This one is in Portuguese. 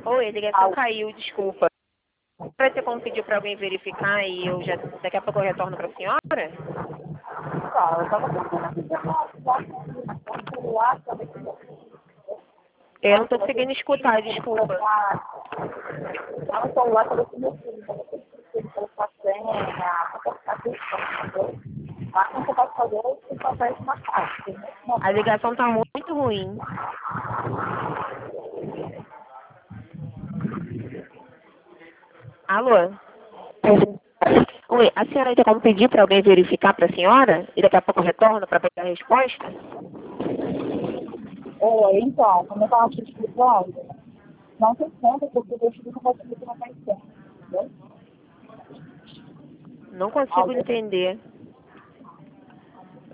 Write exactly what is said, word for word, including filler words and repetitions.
Oi, a ligação caiu, desculpa. Vai ter como pedir para alguém verificar e eu já daqui a pouco eu retorno para a senhora? Tá, eu tava tentando no celular, sabe que Eu não estou conseguindo escutar, desculpa. tá no celular, sabe que meu filho, sabe que ele colocar a senha, a questão, mas quando você pode fazer, você só faz uma caixa. A ligação está muito ruim. Alô? Oi, a senhora tem como pedir para alguém verificar para a senhora? E daqui a pouco eu retorno para pegar a resposta? É, então, como eu estava te explicando, não tem conta, porque eu tive que você não tem tempo, entendeu? Não consigo Alguém entender.